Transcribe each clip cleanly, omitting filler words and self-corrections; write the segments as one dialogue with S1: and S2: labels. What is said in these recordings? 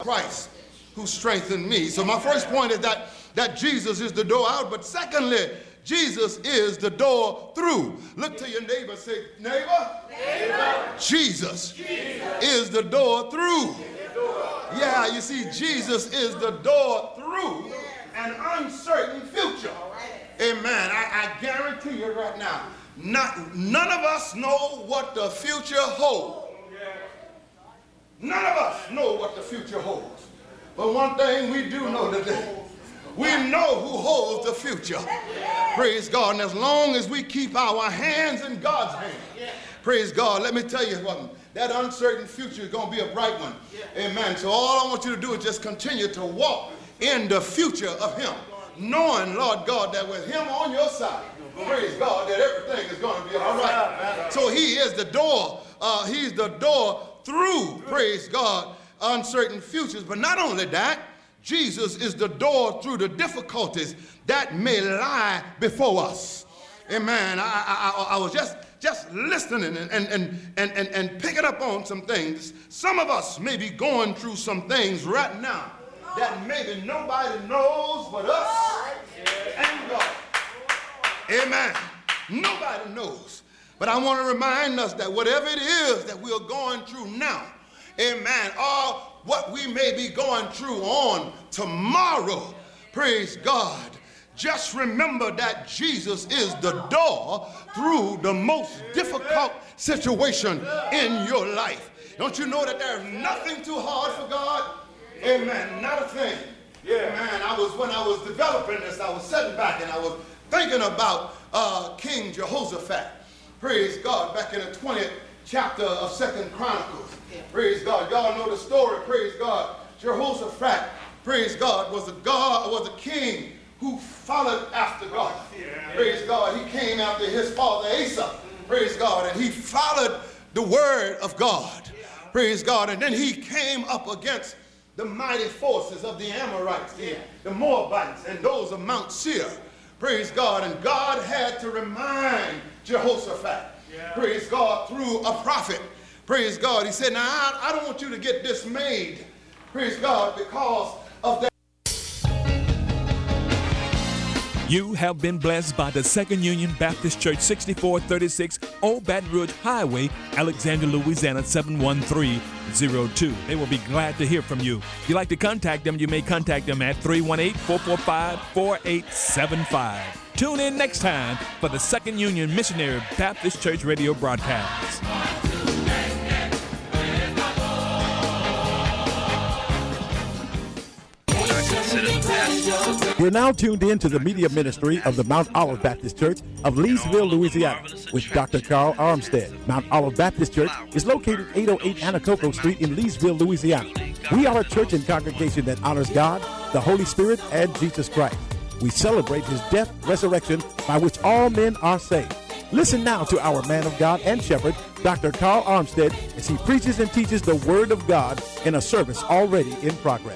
S1: Christ who strengthened me. So my first point is that Jesus is the door out, but secondly, Jesus is the door through. Look to your neighbor, say, neighbor, Jesus is the door through. Yeah, you see, Jesus is the door through an uncertain future. Amen. I guarantee you right now, none of us know what the future holds. None of us know what the future holds. But one thing we do know today, we know who holds the future. Praise God. And as long as we keep our hands in God's hand, praise God, let me tell you something. That uncertain future is going to be a bright one. Amen. So all I want you to do is just continue to walk in the future of him, knowing, Lord God, that with him on your side, praise God, that everything is going to be all right. So he is the door. He's the door through, praise God, uncertain futures. But not only that, Jesus is the door through the difficulties that may lie before us. Amen. I was just listening and picking up on some things. Some of us may be going through some things right now that maybe nobody knows but us and God. Amen. Nobody knows. But I want to remind us that whatever it is that we're going through now, amen, or what we may be going through on tomorrow, praise God, just remember that Jesus is the door through the most difficult situation in your life. Don't you know that there's nothing too hard for God? Amen. Not a thing. Man, when I was developing this, I was sitting back and I was thinking about King Jehoshaphat. Praise God, back in the 20th chapter of 2nd Chronicles. Praise God. Y'all know the story. Praise God. Jehoshaphat, praise God, was a king who followed after God. Praise God. He came after his father Asa. Praise God. And he followed the word of God. Praise God. And then he came up against the mighty forces of the Amorites, the Moabites, and those of Mount Seir. Praise God. And God had to remind Jehoshaphat, praise God, through a prophet. Praise God. He said, now I don't want you to get dismayed, praise God, because of that.
S2: You have been blessed by the Second Union Baptist Church, 6436 Old Baton Rouge Highway, Alexandria, Louisiana, 71302. They will be glad to hear from you. If you'd like to contact them, you may contact them at 318-445-4875. Tune in next time for the Second Union Missionary Baptist Church radio broadcast.
S3: We're now tuned in to the media ministry of the Mount Olive Baptist Church of Leesville, Louisiana, with Dr. Carl Armstead. Mount Olive Baptist Church is located 808 Anacoco Street in Leesville, Louisiana. We are a church and congregation that honors God, the Holy Spirit, and Jesus Christ. We celebrate his death, resurrection, by which all men are saved. Listen now to our man of God and shepherd, Dr. Carl Armstead, as he preaches and teaches the Word of God in a service already in progress.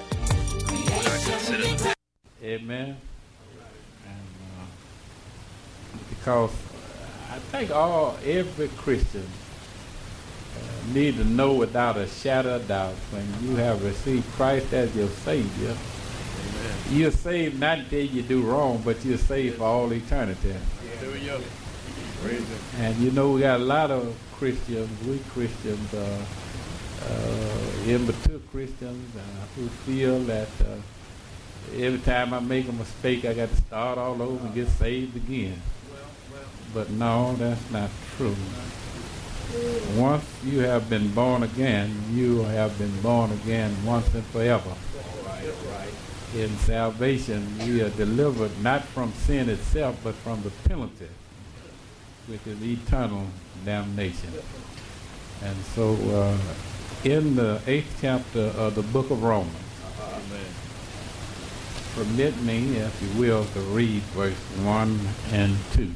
S4: Amen. And because I think every Christian need to know without a shadow of doubt, when you have received Christ as your Savior, amen, you're saved not until you do wrong, but you're saved for all eternity. Yeah. And you know, we got a lot of Christians, weak Christians, immature Christians who feel that every time I make a mistake, I got to start all over and get saved again. But no, that's not true. Once you have been born again, you have been born again once and forever. In salvation, we are delivered not from sin itself, but from the penalty, which is eternal damnation. And so in the 8th chapter of the book of Romans, permit me, if you will, to read verse 1 and 2.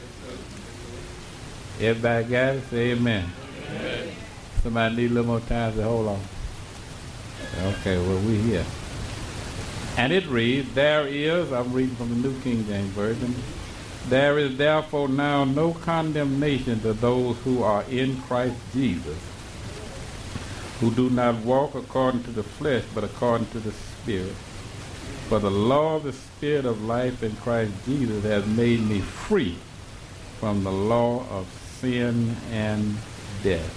S4: Everybody got it? Say amen. Amen. Somebody need a little more time to hold on. Okay, well, we here. And it reads, there is, I'm reading from the New King James Version, there is therefore now no condemnation to those who are in Christ Jesus, who do not walk according to the flesh, but according to the Spirit. For the law of the Spirit of life in Christ Jesus has made me free from the law of sin and death.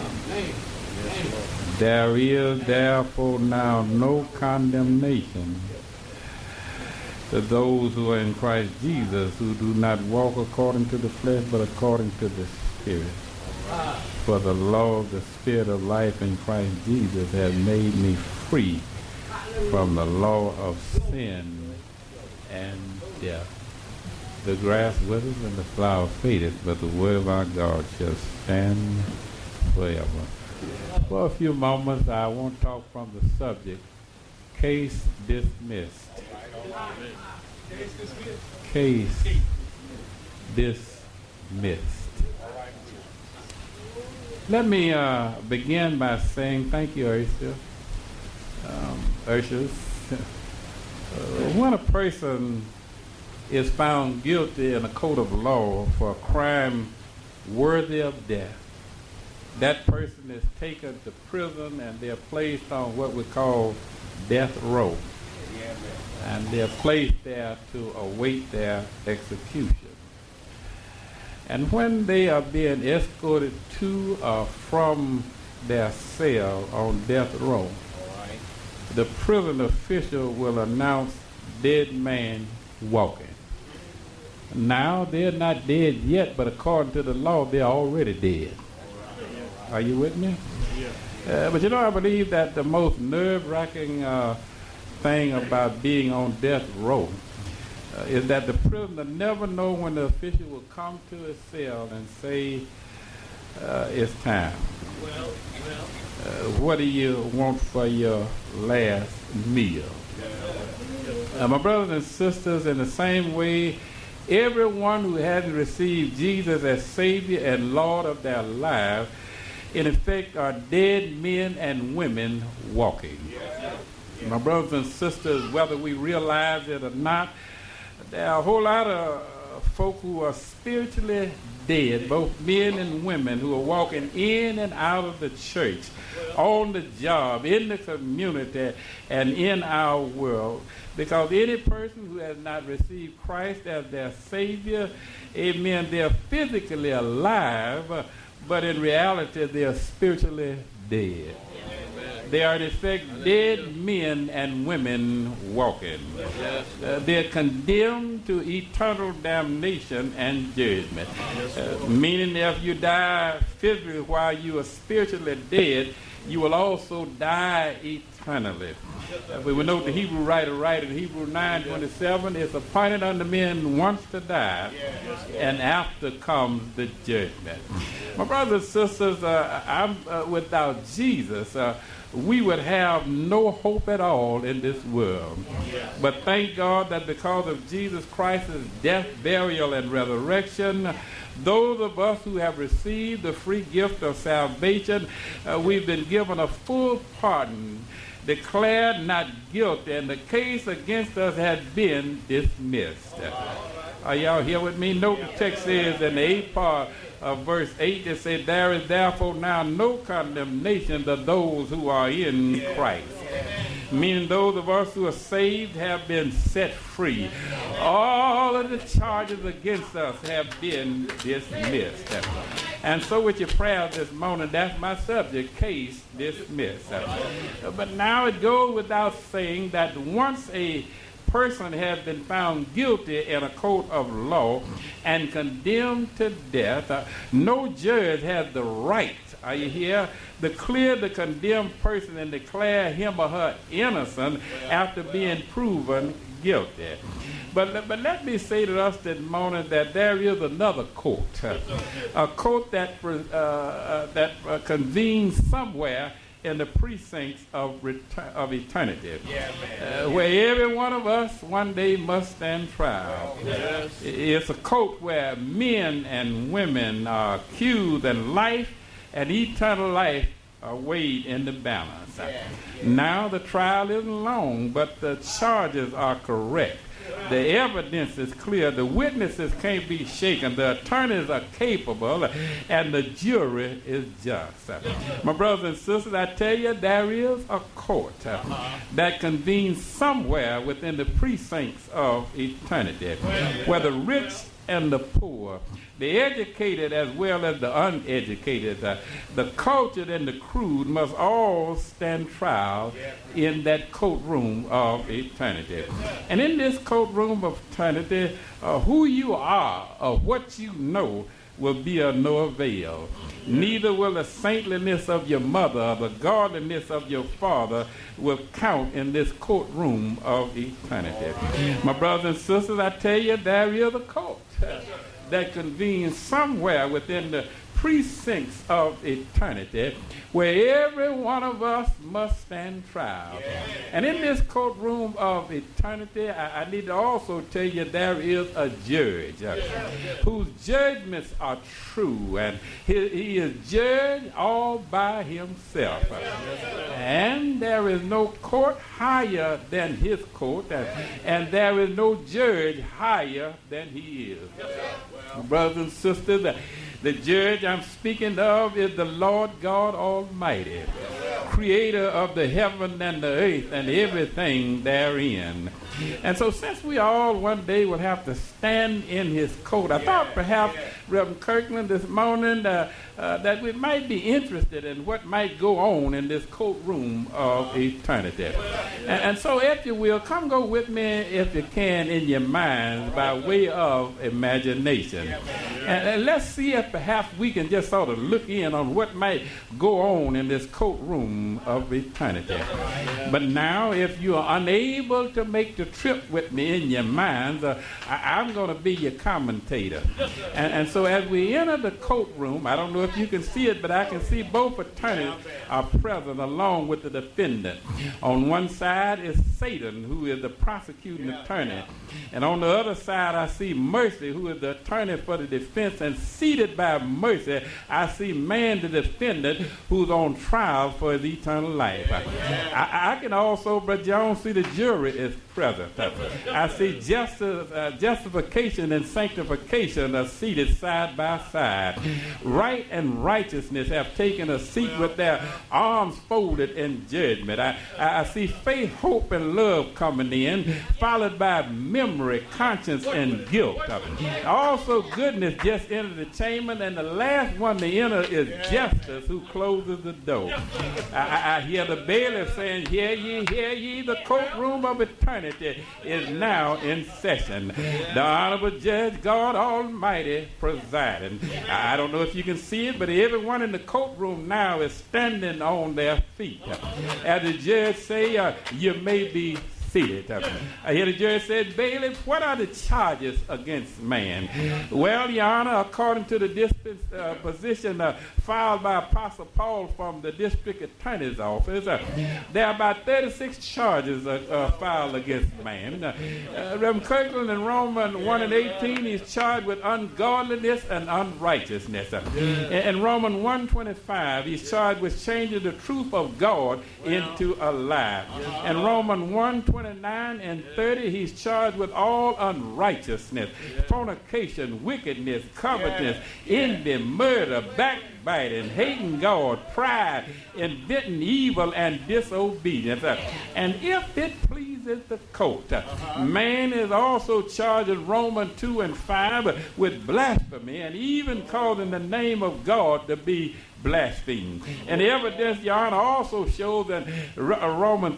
S4: There is therefore now no condemnation to those who are in Christ Jesus, who do not walk according to the flesh, but according to the Spirit. For the law of the Spirit of life in Christ Jesus has made me free from the law of sin and death. The grass withers and the flower fadeth, but the word of our God shall stand forever. For a few moments, I want to talk from the subject, case dismissed. Case dismissed. Let me begin by saying thank you, Ushers. When a person is found guilty in a court of law for a crime worthy of death, that person is taken to prison and they're placed on what we call death row. And they're placed there to await their execution. And when they are being escorted to or from their cell on death row, the prison official will announce dead man walking. Now, they're not dead yet, but according to the law, they're already dead. Are you with me? Yeah. But you know, I believe that the most nerve-wracking thing about being on death row is that the prisoner never know when the official will come to his cell and say, it's time. What do you want for your last meal? My brothers and sisters, in the same way, everyone who hasn't received Jesus as Savior and Lord of their lives, in effect, are dead men and women walking. My brothers and sisters, whether we realize it or not, there are a whole lot of folk who are spiritually dead, both men and women, who are walking in and out of the church, on the job, in the community, and in our world. Because any person who has not received Christ as their Savior, amen, they're physically alive, but in reality, they are spiritually dead. They are in effect dead men and women walking. They're condemned to eternal damnation and judgment. Meaning if you die physically while you are spiritually dead, you will also die eternally. We will note the Hebrew writer in Hebrew 9:27, it's appointed unto men once to die, and after comes the judgment. My brothers and sisters, without Jesus, we would have no hope at all in this world. But thank God that because of Jesus Christ's death, burial, and resurrection, those of us who have received the free gift of salvation, we've been given a full pardon, declared not guilty, and the case against us has been dismissed. Are y'all here with me? Note the text says in the 8th part of verse 8, it said, there is therefore now no condemnation to those who are in Christ. Meaning those of us who are saved have been set free. All of the charges against us have been dismissed. And so with your prayers this morning, that's my subject, case dismissed. But now it goes without saying that once a person has been found guilty in a court of law and condemned to death, no judge has the right, are you here, to clear the condemned person and declare him or her innocent after being proven guilty. But let me say to us this morning that there is another court, a court that convenes somewhere in the precincts of eternity, where every one of us one day must stand trial. It's a court where men and women are accused, and life and eternal life are weighed in the balance. Now the trial isn't long, but the charges are correct. The evidence is clear. The witnesses can't be shaken. The attorneys are capable, and the jury is just. My brothers and sisters, I tell you, there is a court that convenes somewhere within the precincts of eternity, where the rich and the poor, the educated as well as the uneducated, the cultured and the crude must all stand trial in that courtroom of eternity. And in this courtroom of eternity, who you are or what you know will be of no avail. Neither will the saintliness of your mother or the godliness of your father will count in this courtroom of eternity. My brothers and sisters, I tell you, there is a court that convenes somewhere within the precincts of eternity where every one of us must stand trial. And in this courtroom of eternity, I need to also tell you there is a judge whose judgments are true, and he is judged all by himself. And there is no court higher than his court, and there is no judge higher than he is. Brothers and sisters, the judge I'm speaking of is the Lord God Almighty, creator of the heaven and the earth and everything therein. And so since we all one day will have to stand in his court, I thought perhaps, Reverend Kirkland, this morning that we might be interested in what might go on in this courtroom of eternity. And so if you will, come go with me, if you can, in your minds by way of imagination. And let's see if perhaps we can just sort of look in on what might go on in this courtroom of eternity. But now, if you are unable to make the trip with me in your minds, I'm going to be your commentator. And so as we enter the courtroom, I don't know if you can see it, but I can see both attorneys are present along with the defendant. On one side is Satan, who is the prosecuting attorney. And on the other side, I see Mercy, who is the attorney for the defense. And seated by Mercy, I see man, the defendant, who's on trial for his eternal life. I can also, Brother Jones, see the jury is present. I see justification and sanctification are seated side by side. Right and righteousness have taken a seat with their arms folded in judgment. I see faith, hope, and love coming in, followed by memory, conscience, and guilt. Also, goodness just entered the chamber, and the last one to enter is justice, who closes the door. I hear the bailiff saying, hear ye, the courtroom of eternity is now in session. The honorable judge, God Almighty, presiding. I don't know if you can see it, but everyone in the courtroom now is standing on their feet. As the judge say, you may be seated. I hear the judge said, bailiff, what are the charges against man? Well, Your Honor, according to the disposition filed by Apostle Paul from the district attorney's office, there are about 36 charges filed against man. Reverend Kirkland in Romans 1:18, he's charged with ungodliness and unrighteousness. In Romans 1:25, he's charged with changing the truth of God into a lie. In Romans 1:29 and 30, he's charged with all unrighteousness, fornication, wickedness, covetousness, envy, murder, backbiting, hating God, pride, inventing evil, and disobedience. And if it pleases the court, man is also charged in Romans 2:5 with blasphemy and even causing the name of God to be blasphemed. And the evidence, Your Honor, also shows in Romans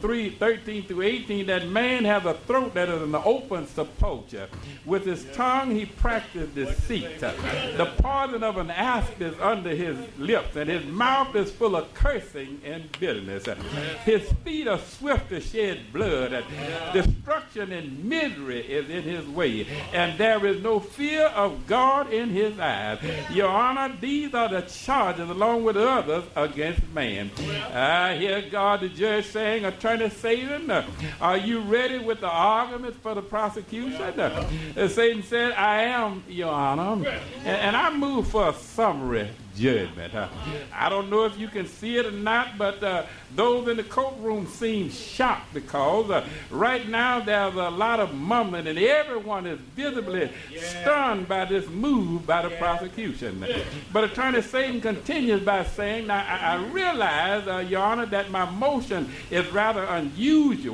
S4: 3:13-18 that man has a throat that is an open sepulchre. With his tongue he practiced deceit. The poison of an asp is under his lips, and his mouth is full of cursing and bitterness. His feet are swift to shed blood. Destruction and misery is in his way, and there is no fear of God in his eyes. Your Honor, these are the charges along with others against man. I hear God the judge saying, Attorney Satan, are you ready with the arguments for the prosecution? Satan said, I am, Your Honor, and I move for a summary judgment. I don't know if you can see it or not, but those in the courtroom seem shocked because right now there's a lot of mumbling and everyone is visibly stunned by this move by the prosecution. But Attorney Satan continues by saying, now I realize, Your Honor, that my motion is rather unusual.